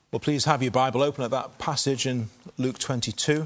Well, please have your Bible open at that passage in Luke 22.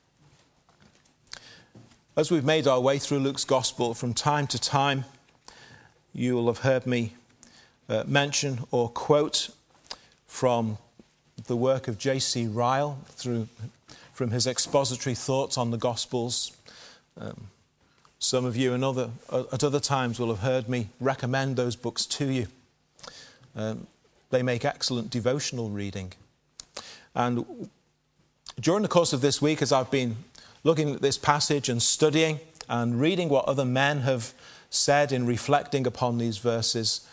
As we've made our way through Luke's Gospel, from time to time, you will have heard me mention or quote from the work of J.C. Ryle from his expository thoughts on the Gospels. Some of you at other times will have heard me recommend those books to you. They make excellent devotional reading. And during the course of this week, as I've been looking at this passage and studying and reading what other men have said in reflecting upon these verses,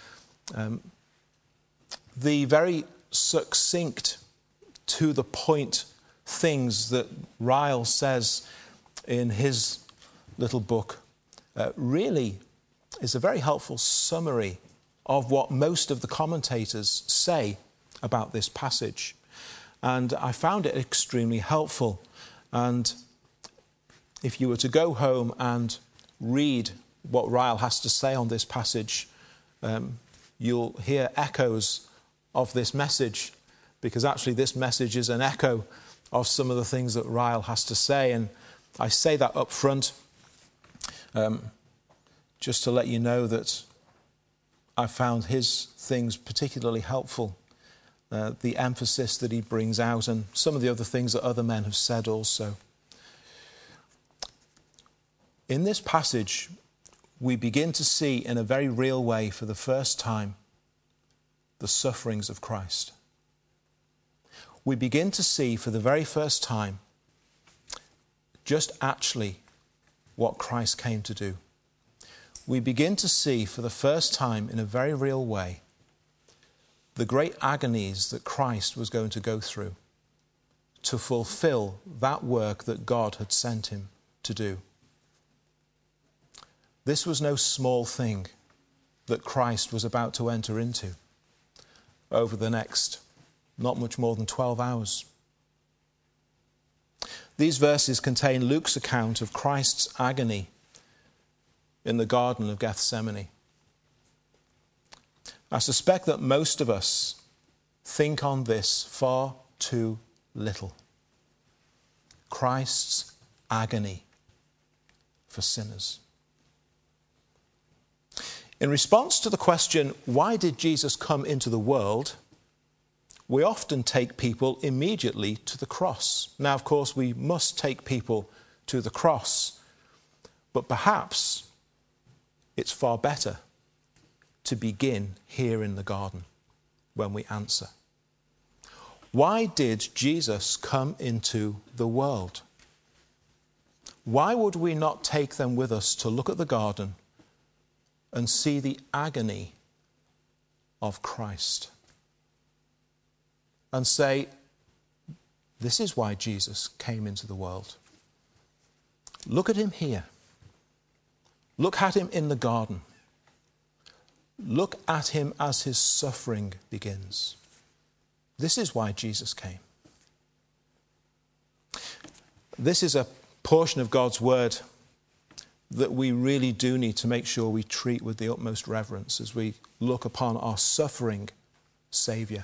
the very succinct, to the point things that Ryle says in his little book really is a very helpful summary of what most of the commentators say about this passage. And I found it extremely helpful. And if you were to go home and read what Ryle has to say on this passage, you'll hear echoes of this message, because actually this message is an echo of some of the things that Ryle has to say. And I say that up front just to let you know that I found his things particularly helpful, the emphasis that he brings out and some of the other things that other men have said also. In this passage, we begin to see in a very real way for the first time the sufferings of Christ. We begin to see for the very first time just actually what Christ came to do. We begin to see for the first time in a very real way the great agonies that Christ was going to go through to fulfill that work that God had sent him to do. This was no small thing that Christ was about to enter into over the next not much more than 12 hours. These verses contain Luke's account of Christ's agony in the Garden of Gethsemane. I suspect that most of us think on this far too little. Christ's agony for sinners. In response to the question, why did Jesus come into the world? We often take people immediately to the cross. Now, of course, we must take people to the cross, but perhaps it's far better to begin here in the garden when we answer. Why did Jesus come into the world? Why would we not take them with us to look at the garden and see the agony of Christ and say, this is why Jesus came into the world. Look at him here. Look at him in the garden. Look at him as his suffering begins. This is why Jesus came. This is a portion of God's word that we really do need to make sure we treat with the utmost reverence as we look upon our suffering Saviour.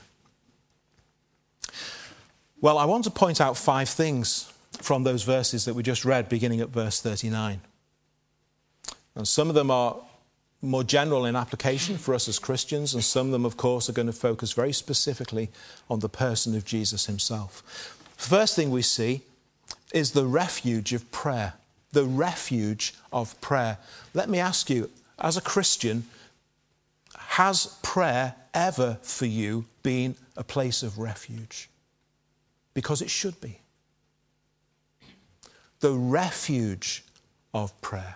Well, I want to point out 5 things from those verses that we just read, beginning at verse 39. And some of them are more general in application for us as Christians, and some of them, of course, are going to focus very specifically on the person of Jesus himself. First thing we see is the refuge of prayer. The refuge of prayer. Let me ask you, as a Christian, has prayer ever for you been a place of refuge? Because it should be. The refuge of prayer.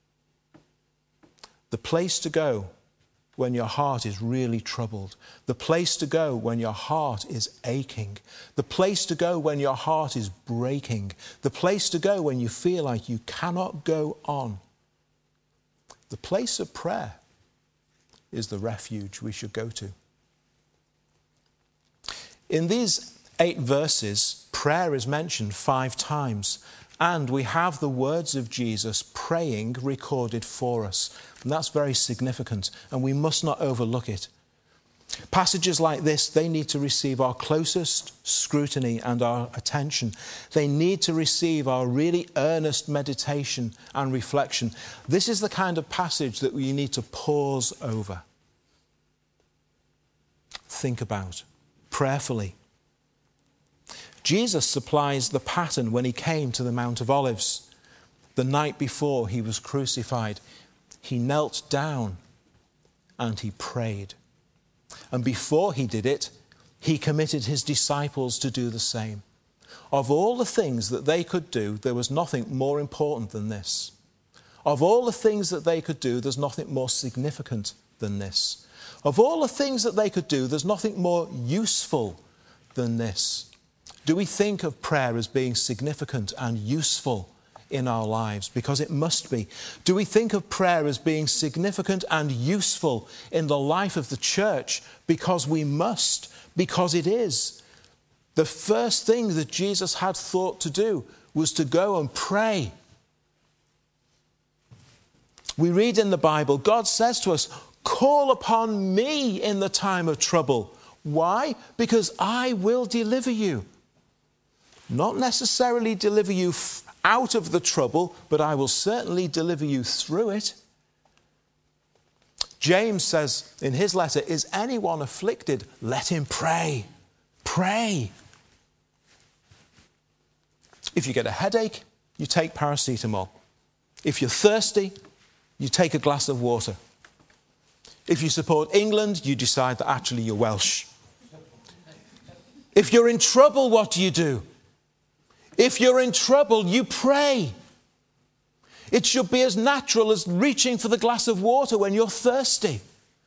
The place to go when your heart is really troubled. The place to go when your heart is aching. The place to go when your heart is breaking. The place to go when you feel like you cannot go on. The place of prayer is the refuge we should go to. In these 8 verses, prayer is mentioned 5 times. And we have the words of Jesus praying recorded for us. And that's very significant, and we must not overlook it. Passages like this, they need to receive our closest scrutiny and our attention. They need to receive our really earnest meditation and reflection. This is the kind of passage that we need to pause over, think about prayerfully. Jesus supplies the pattern when he came to the Mount of Olives. The night before he was crucified, he knelt down and he prayed. And before he did it, he committed his disciples to do the same. Of all the things that they could do, there was nothing more important than this. Of all the things that they could do, there's nothing more significant than this. Of all the things that they could do, there's nothing more useful than this. Do we think of prayer as being significant and useful in our lives? Because it must be. Do we think of prayer as being significant and useful in the life of the church? Because we must, because it is. The first thing that Jesus had thought to do was to go and pray. We read in the Bible, God says to us, call upon me in the time of trouble. Why? Because I will deliver you. Not necessarily deliver you out of the trouble, but I will certainly deliver you through it. James says in his letter, is anyone afflicted? Let him pray. Pray. If you get a headache, you take paracetamol. If you're thirsty, you take a glass of water. If you support England, you decide that actually you're Welsh. If you're in trouble, what do? If you're in trouble, you pray. It should be as natural as reaching for the glass of water when you're thirsty.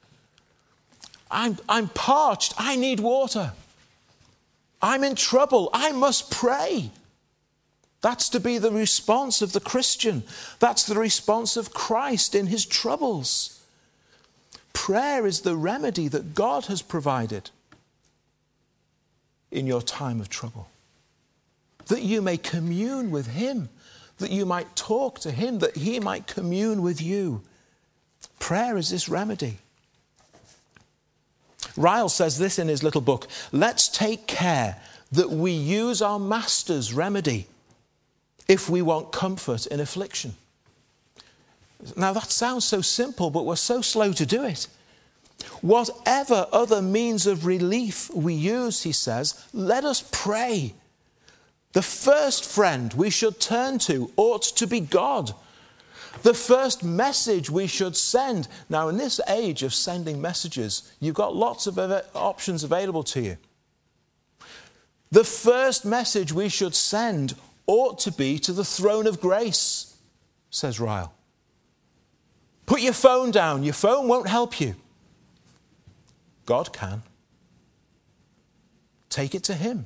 I'm parched. I need water. I'm in trouble. I must pray. That's to be the response of the Christian. That's the response of Christ in his troubles. Prayer is the remedy that God has provided in your time of trouble. That you may commune with him, that you might talk to him, that he might commune with you. Prayer is this remedy. Ryle says this in his little book, let's take care that we use our master's remedy if we want comfort in affliction. Now that sounds so simple, but we're so slow to do it. Whatever other means of relief we use, he says, let us pray. The first friend we should turn to ought to be God. The first message we should send. Now, in this age of sending messages, you've got lots of options available to you. The first message we should send ought to be to the throne of grace, says Ryle. Put your phone down. Your phone won't help you. God can. Take it to him.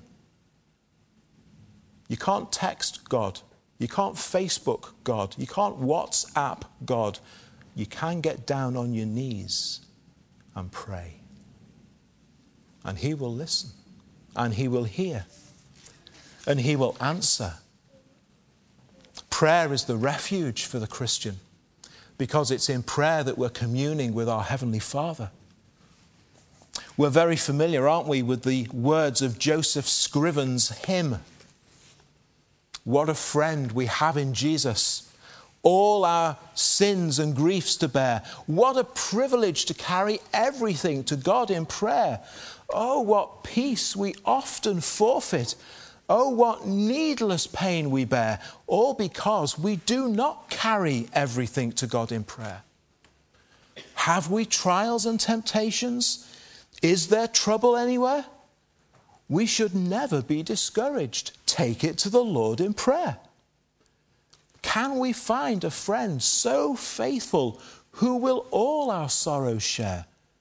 You can't text God. You can't Facebook God. You can't WhatsApp God. You can get down on your knees and pray. And he will listen. And he will hear. And he will answer. Prayer is the refuge for the Christian, because it's in prayer that we're communing with our Heavenly Father. We're very familiar, aren't we, with the words of Joseph Scriven's hymn. What a friend we have in Jesus. All our sins and griefs to bear. What a privilege to carry everything to God in prayer. Oh, what peace we often forfeit. Oh, what needless pain we bear. All because we do not carry everything to God in prayer. Have we trials and temptations? Is there trouble anywhere? We should never be discouraged. Take it to the Lord in prayer. Can we find a friend so faithful who will all our sorrows share?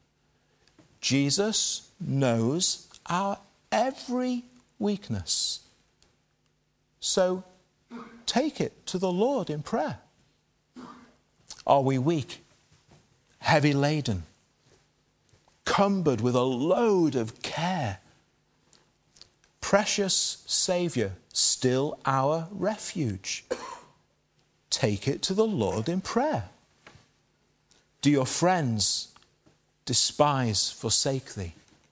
Jesus knows our every weakness. So take it to the Lord in prayer. Are we weak, heavy laden, cumbered with a load of care? Precious Saviour, still our refuge. Take it to the Lord in prayer. Do your friends despise, forsake thee,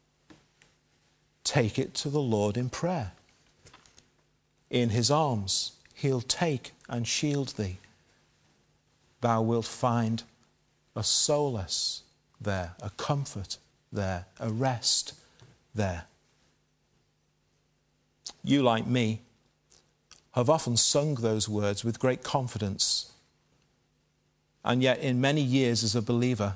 take it to the Lord in prayer. In his arms he'll take and shield thee. Thou wilt find a solace there, a comfort there, a rest there. You, like me, have often sung those words with great confidence. And yet, in many years as a believer,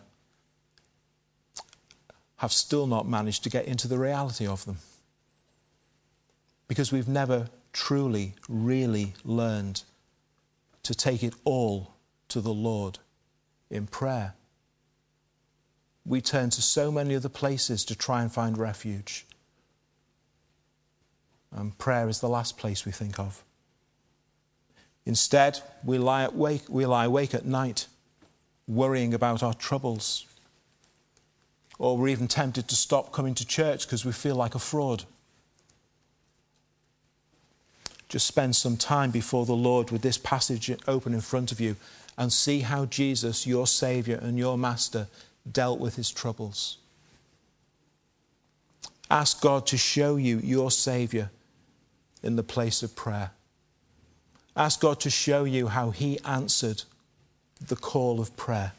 have still not managed to get into the reality of them. Because we've never truly, really learned to take it all to the Lord in prayer. We turn to so many other places to try and find refuge. And prayer is the last place we think of. Instead, we lie awake at night, worrying about our troubles. Or we're even tempted to stop coming to church because we feel like a fraud. Just spend some time before the Lord with this passage open in front of you and see how Jesus, your Saviour and your Master, dealt with his troubles. Ask God to show you your Saviour in the place of prayer. Ask God to show you how he answered the call of prayer.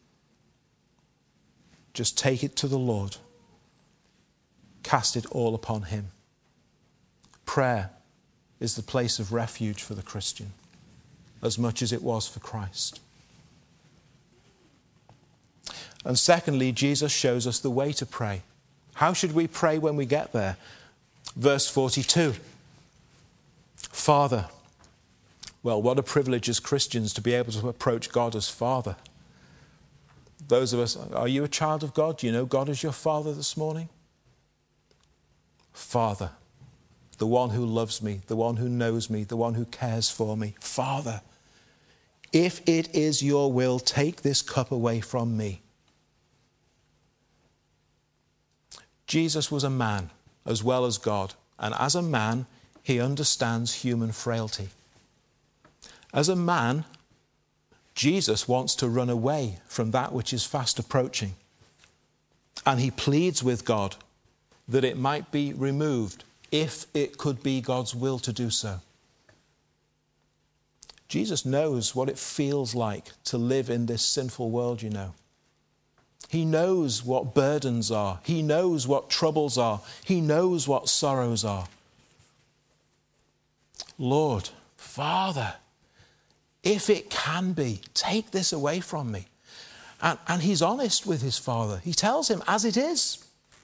Just take it to the Lord. Cast it all upon him. Prayer is the place of refuge for the Christian, as much as it was for Christ. And secondly, Jesus shows us the way to pray. How should we pray when we get there? Verse 42. Father. Well, what a privilege as Christians to be able to approach God as Father. Those of us, are you a child of God? Do you know God as your Father this morning? Father. The one who loves me, the one who knows me, the one who cares for me. Father, if it is your will, take this cup away from me. Jesus was a man as well as God, and as a man, he understands human frailty. As a man, Jesus wants to run away from that which is fast approaching, and he pleads with God that it might be removed if it could be God's will to do so. Jesus knows what it feels like to live in this sinful world, you know. He knows what burdens are. He knows what troubles are. He knows what sorrows are. Lord, Father, if it can be, take this away from me. And he's honest with his Father. He tells him as it is.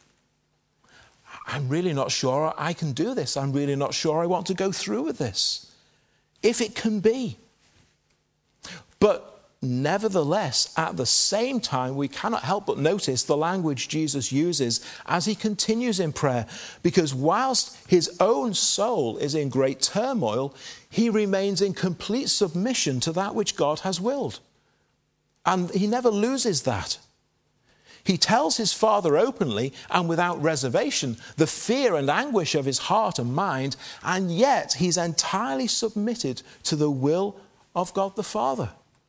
I'm really not sure I can do this. I'm really not sure I want to go through with this. If it can be. But nevertheless, at the same time, we cannot help but notice the language Jesus uses as he continues in prayer. Because whilst his own soul is in great turmoil, he remains in complete submission to that which God has willed. And he never loses that. He tells his Father openly and without reservation the fear and anguish of his heart and mind, and yet he's entirely submitted to the will of God the Father.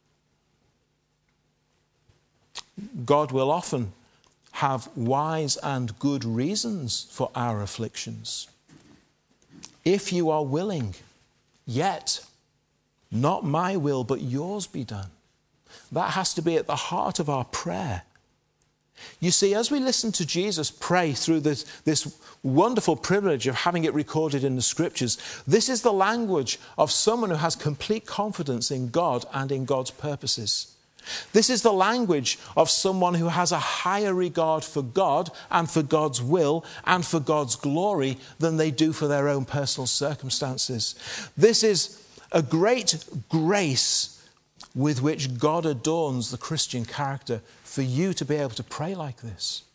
God will often have wise and good reasons for our afflictions. If you are willing, yet not my will but yours be done. That has to be at the heart of our prayer. You see, as we listen to Jesus pray through this wonderful privilege of having it recorded in the Scriptures, this is the language of someone who has complete confidence in God and in God's purposes. This is the language of someone who has a higher regard for God and for God's will and for God's glory than they do for their own personal circumstances. This is a great grace with which God adorns the Christian character for you to be able to pray like this.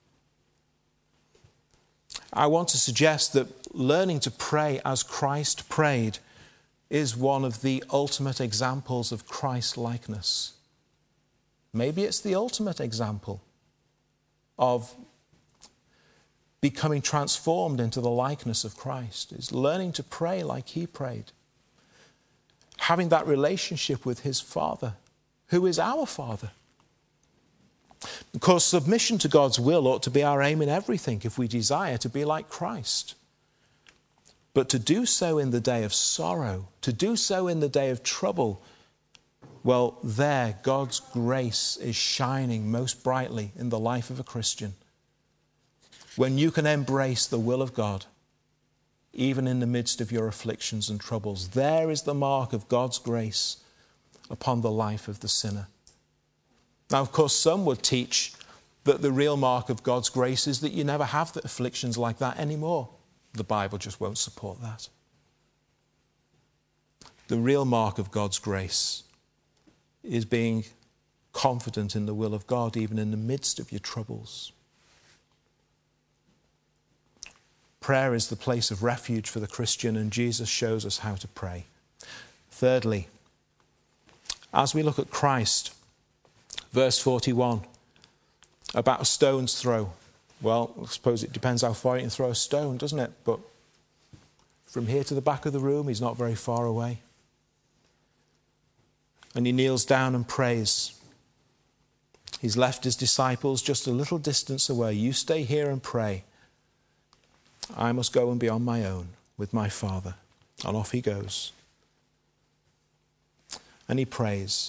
I want to suggest that learning to pray as Christ prayed is one of the ultimate examples of Christ-likeness. Maybe it's the ultimate example of becoming transformed into the likeness of Christ. Is learning to pray like he prayed. Having that relationship with his Father, who is our Father. Of course, submission to God's will ought to be our aim in everything if we desire to be like Christ. But to do so in the day of sorrow, to do so in the day of trouble, well, there God's grace is shining most brightly in the life of a Christian. When you can embrace the will of God, even in the midst of your afflictions and troubles, there is the mark of God's grace upon the life of the sinner. Now, of course, some would teach that the real mark of God's grace is that you never have the afflictions like that anymore. The Bible just won't support that. The real mark of God's grace is being confident in the will of God, even in the midst of your troubles. Prayer is the place of refuge for the Christian, and Jesus shows us how to pray. Thirdly, as we look at Christ, verse 41, about a stone's throw. Well, I suppose it depends how far you can throw a stone, doesn't it? But from here to the back of the room, he's not very far away. And he kneels down and prays. He's left his disciples just a little distance away. You stay here and pray. I must go and be on my own with my Father. And off he goes. And he prays.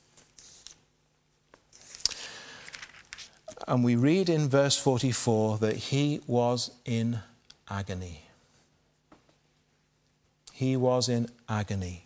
And we read in verse 44 that he was in agony. He was in agony.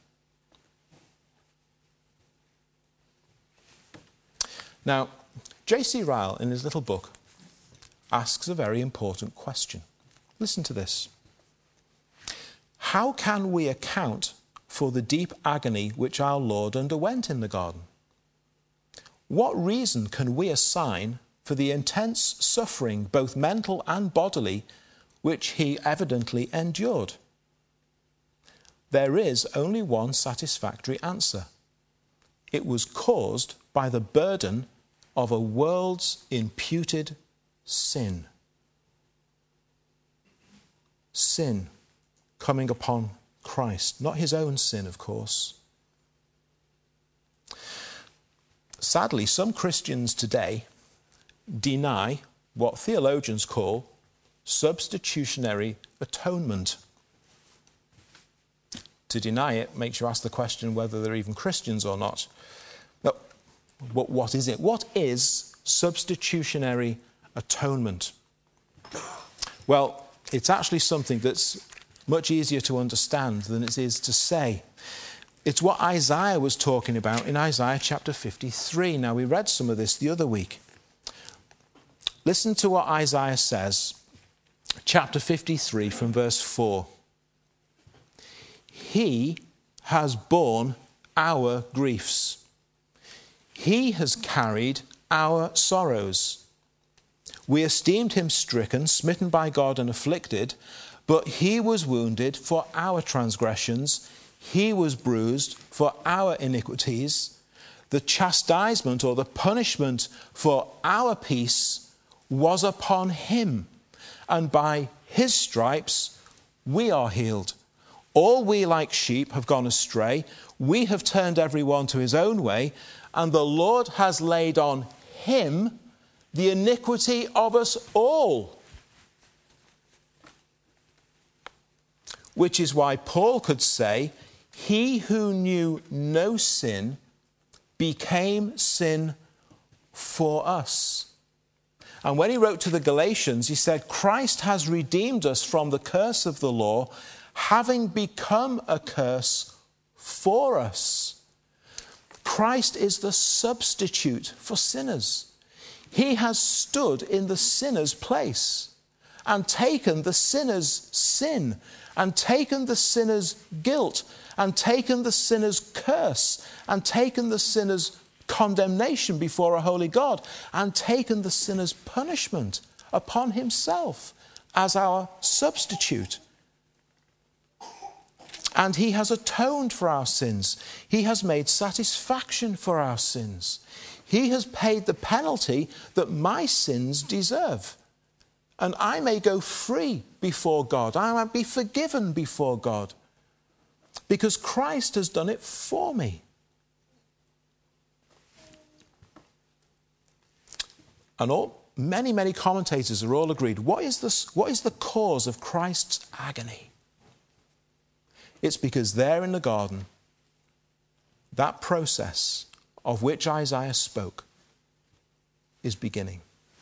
Now, J.C. Ryle, in his little book, asks a very important question. Listen to this. How can we account for the deep agony which our Lord underwent in the garden? What reason can we assign for the intense suffering, both mental and bodily, which he evidently endured? There is only one satisfactory answer. It was caused by the burden of a world's imputed sin. Sin coming upon Christ, not his own sin, of course. Sadly, some Christians today deny what theologians call substitutionary atonement. To deny it makes you ask the question whether they're even Christians or not. Now, what is it? What is substitutionary atonement? Well, it's actually something that's much easier to understand than it is to say. It's what Isaiah was talking about in Isaiah chapter 53. Now, we read some of this the other week. Listen to what Isaiah says, chapter 53 from verse 4. He has borne our griefs. He has carried our sorrows. We esteemed him stricken, smitten by God and afflicted, but he was wounded for our transgressions. He was bruised for our iniquities. The chastisement or the punishment for our peace was upon him, and by his stripes we are healed. All we like sheep have gone astray. We have turned every one to his own way, and the Lord has laid on him the iniquity of us all. Which is why Paul could say, he who knew no sin became sin for us. And when he wrote to the Galatians, he said, Christ has redeemed us from the curse of the law, having become a curse for us. Christ is the substitute for sinners. He has stood in the sinner's place and taken the sinner's sin and taken the sinner's guilt and taken the sinner's curse and taken the sinner's condemnation before a holy God and taken the sinner's punishment upon himself as our substitute. And he has atoned for our sins. He has made satisfaction for our sins. He has paid the penalty that my sins deserve. And I may go free before God. I might be forgiven before God. Because Christ has done it for me. And many commentators are all agreed. What is the cause of Christ's agony? It's because there in the garden, that process of which Isaiah spoke is beginning.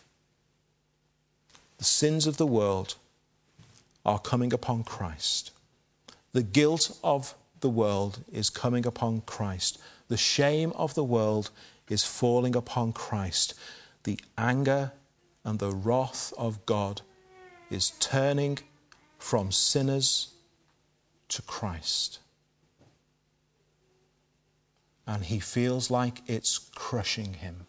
The sins of the world are coming upon Christ. The guilt of the world is coming upon Christ. The shame of the world is falling upon Christ. The anger and the wrath of God is turning from sinners to Christ. And he feels like it's crushing him.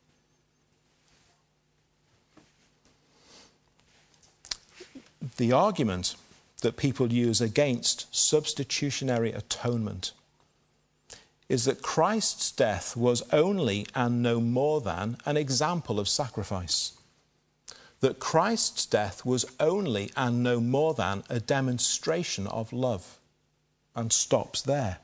The argument that people use against substitutionary atonement is that Christ's death was only and no more than an example of sacrifice. That Christ's death was only and no more than a demonstration of love, and stops there.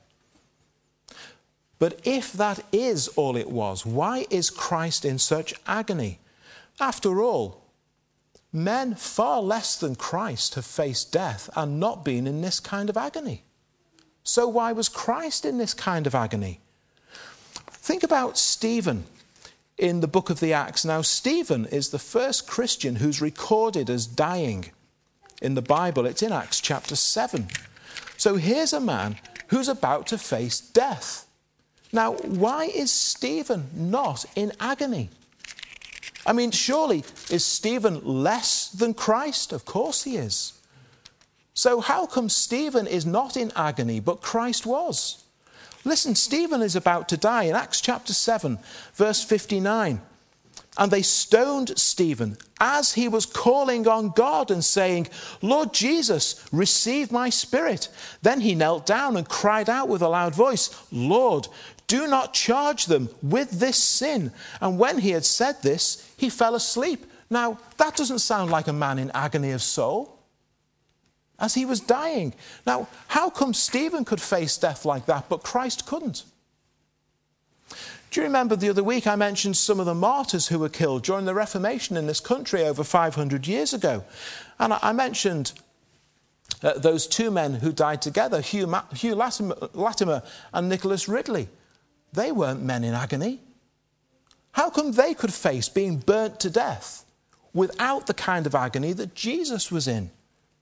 But if that is all it was, why is Christ in such agony? After all, men far less than Christ have faced death and not been in this kind of agony. So why was Christ in this kind of agony? Think about Stephen in the book of the Acts. Now, Stephen is the first Christian who's recorded as dying in the Bible. It's in Acts chapter 7. So here's a man who's about to face death. Now, why is Stephen not in agony? I mean, surely, is Stephen less than Christ? Of course he is. So how come Stephen is not in agony, but Christ was? Listen, Stephen is about to die in Acts chapter 7, verse 59. And they stoned Stephen as he was calling on God and saying, Lord Jesus, receive my spirit. Then he knelt down and cried out with a loud voice, Lord, do not charge them with this sin. And when he had said this, he fell asleep. Now, that doesn't sound like a man in agony of soul, as he was dying. Now, how come Stephen could face death like that, but Christ couldn't? Do you remember the other week I mentioned some of the martyrs who were killed during the Reformation in this country over 500 years ago? And I mentioned those two men who died together, Hugh Latimer and Nicholas Ridley. They weren't men in agony. How come they could face being burnt to death without the kind of agony that Jesus was in?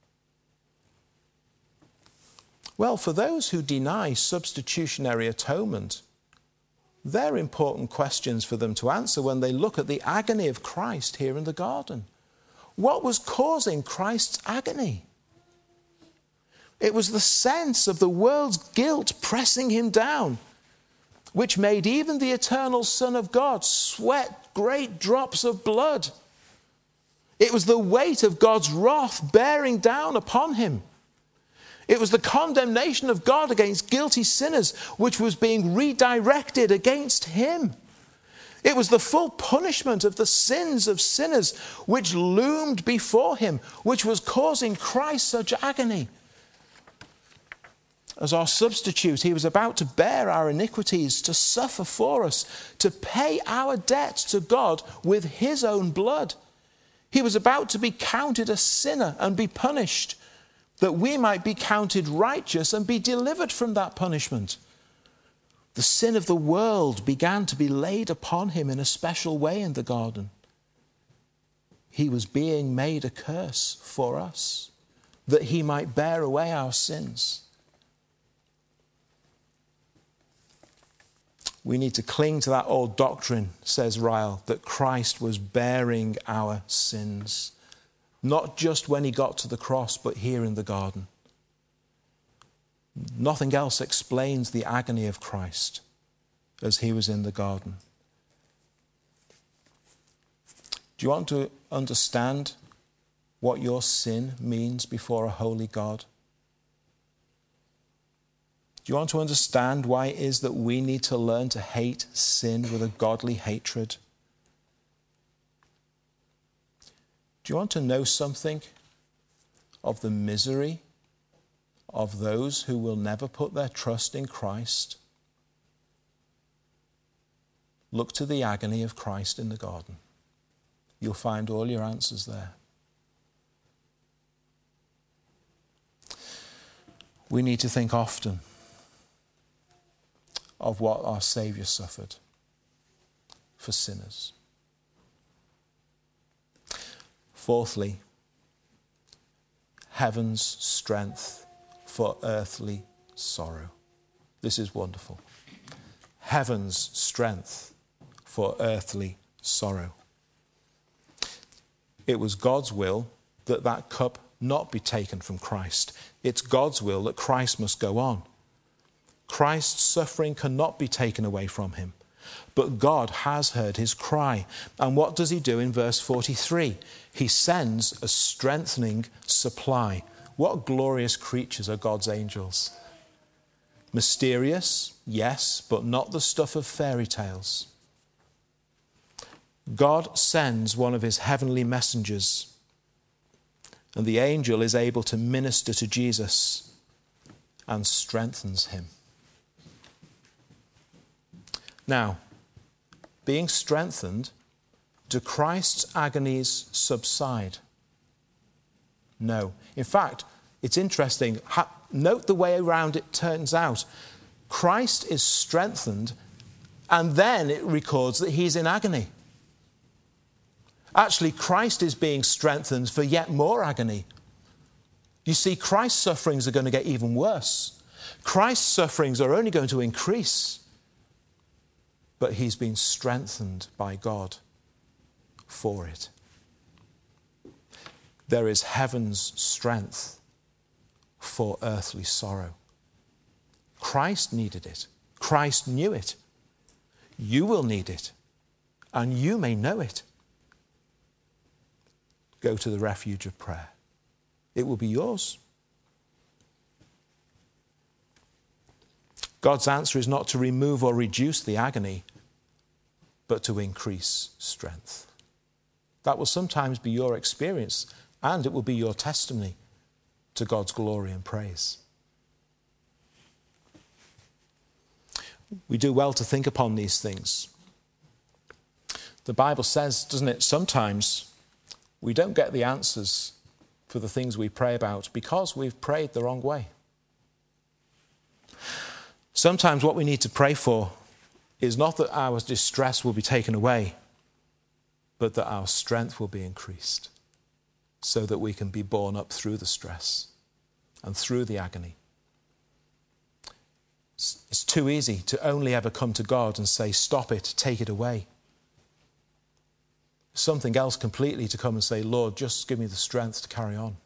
Well, for those who deny substitutionary atonement, they're important questions for them to answer when they look at the agony of Christ here in the garden. What was causing Christ's agony? It was the sense of the world's guilt pressing him down, which made even the eternal Son of God sweat great drops of blood. It was the weight of God's wrath bearing down upon him. It was the condemnation of God against guilty sinners which was being redirected against him. It was the full punishment of the sins of sinners which loomed before him, which was causing Christ such agony. As our substitute, he was about to bear our iniquities, to suffer for us, to pay our debt to God with his own blood. He was about to be counted a sinner and be punished, that we might be counted righteous and be delivered from that punishment. The sin of the world began to be laid upon him in a special way in the garden. He was being made a curse for us, that he might bear away our sins. We need to cling to that old doctrine, says Ryle, that Christ was bearing our sins. Not just when he got to the cross, but here in the garden. Nothing else explains the agony of Christ as he was in the garden. Do you want to understand what your sin means before a holy God? Do you want to understand why it is that we need to learn to hate sin with a godly hatred? Do you want to know something of the misery of those who will never put their trust in Christ? Look to the agony of Christ in the garden. You'll find all your answers there. We need to think often of what our Saviour suffered for sinners. Fourthly, heaven's strength for earthly sorrow. This is wonderful. Heaven's strength for earthly sorrow. It was God's will that that cup not be taken from Christ. It's God's will that Christ must go on. Christ's suffering cannot be taken away from him. But God has heard his cry. And what does he do in verse 43? He sends a strengthening supply. What glorious creatures are God's angels. Mysterious, yes, but not the stuff of fairy tales. God sends one of his heavenly messengers, and the angel is able to minister to Jesus and strengthens him. Now, being strengthened, do Christ's agonies subside? No. In fact, it's interesting. Note the way around it turns out. Christ is strengthened, and then it records that he's in agony. Actually, Christ is being strengthened for yet more agony. You see, Christ's sufferings are going to get even worse. Christ's sufferings are only going to increase. But he's been strengthened by God for it. There is heaven's strength for earthly sorrow. Christ needed it. Christ knew it. You will need it. And you may know it. Go to the refuge of prayer. It will be yours. God's answer is not to remove or reduce the agony, but to increase strength. That will sometimes be your experience, and it will be your testimony to God's glory and praise. We do well to think upon these things. The Bible says, doesn't it, sometimes we don't get the answers for the things we pray about because we've prayed the wrong way. Sometimes what we need to pray for is not that our distress will be taken away, but that our strength will be increased so that we can be borne up through the stress and through the agony. It's too easy to only ever come to God and say, stop it, take it away. Something else completely to come and say, Lord, just give me the strength to carry on.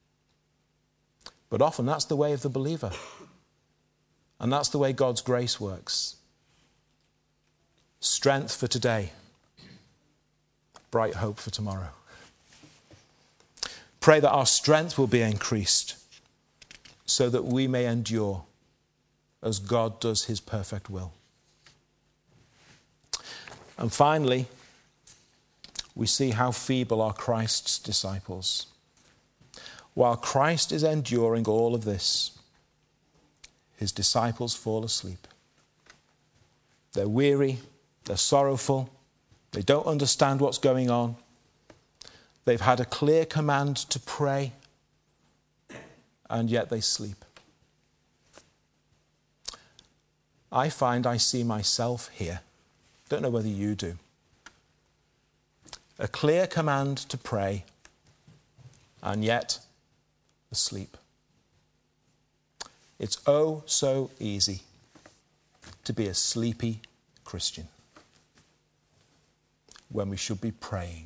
But often that's the way of the believer. And that's the way God's grace works. Strength for today. Bright hope for tomorrow. Pray that our strength will be increased so that we may endure as God does his perfect will. And finally, we see how feeble are Christ's disciples. While Christ is enduring all of this, his disciples fall asleep. They're weary, they're sorrowful, they don't understand what's going on. They've had a clear command to pray, and yet they sleep. I find I see myself here. Don't know whether you do. A clear command to pray, and yet asleep. It's oh so easy to be a sleepy Christian when we should be praying.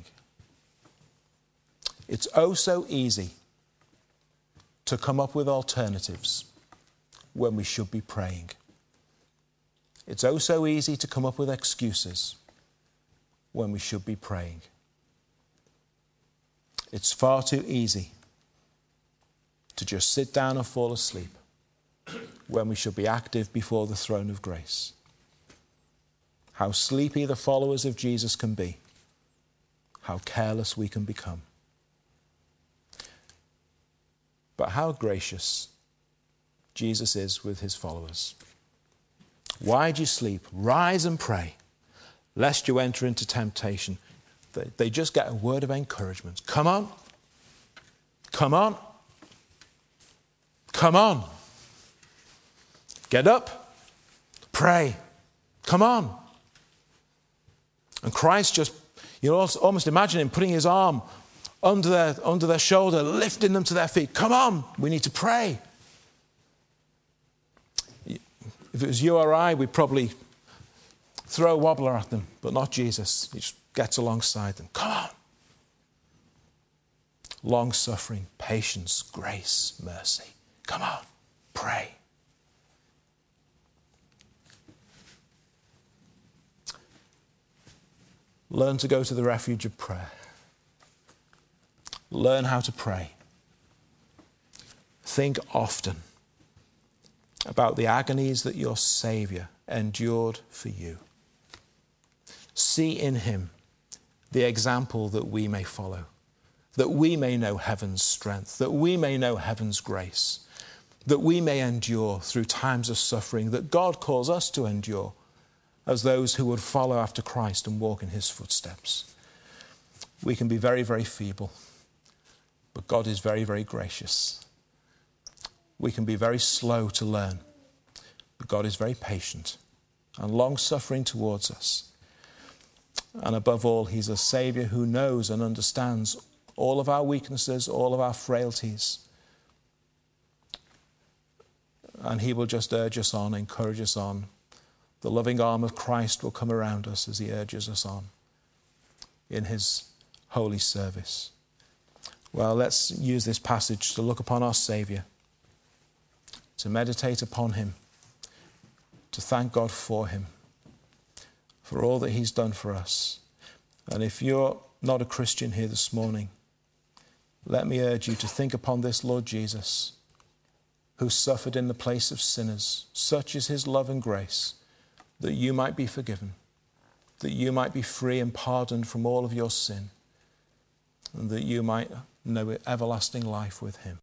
It's oh so easy to come up with alternatives when we should be praying. It's oh so easy to come up with excuses when we should be praying. It's far too easy to just sit down and fall asleep when we should be active before the throne of grace. How sleepy the followers of Jesus can be. How careless we can become. But how gracious Jesus is with his followers. Why do you sleep? Rise and pray, lest you enter into temptation. They just get a word of encouragement. Come on. Come on. Come on. Get up. Pray. Come on. And Christ just, you almost imagine him putting his arm under their shoulder, lifting them to their feet. Come on, we need to pray. If it was you or I, we'd probably throw a wobbler at them, but not Jesus. He just gets alongside them. Come on. Long-suffering, patience, grace, mercy. Come on, pray. Learn to go to the refuge of prayer. Learn how to pray. Think often about the agonies that your Saviour endured for you. See in him the example that we may follow, that we may know heaven's strength, that we may know heaven's grace, that we may endure through times of suffering that God calls us to endure as those who would follow after Christ and walk in his footsteps. We can be very, very feeble, but God is very, very gracious. We can be very slow to learn, but God is very patient and long-suffering towards us. And above all, he's a Saviour who knows and understands all of our weaknesses, all of our frailties. And he will just urge us on, encourage us on. The loving arm of Christ will come around us as he urges us on in his holy service. Well, let's use this passage to look upon our Saviour, to meditate upon him, to thank God for him, for all that he's done for us. And if you're not a Christian here this morning, let me urge you to think upon this Lord Jesus, who suffered in the place of sinners. Such is his love and grace, that you might be forgiven, that you might be free and pardoned from all of your sin, and that you might know everlasting life with him.